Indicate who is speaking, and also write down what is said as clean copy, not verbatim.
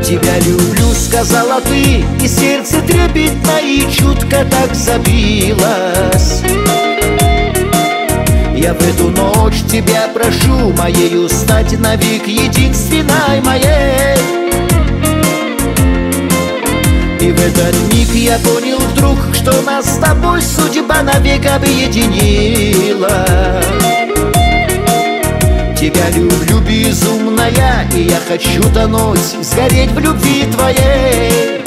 Speaker 1: Тебя люблю, сказала ты, и сердце трепетно и чутко так забилось. Я в эту ночь тебя прошу, моею стать навек единственной моей. И в этот миг я понял вдруг, что нас с тобой судьба навек объединила. Тебя люблю, безумная, и я хочу тонуть, сгореть в любви твоей.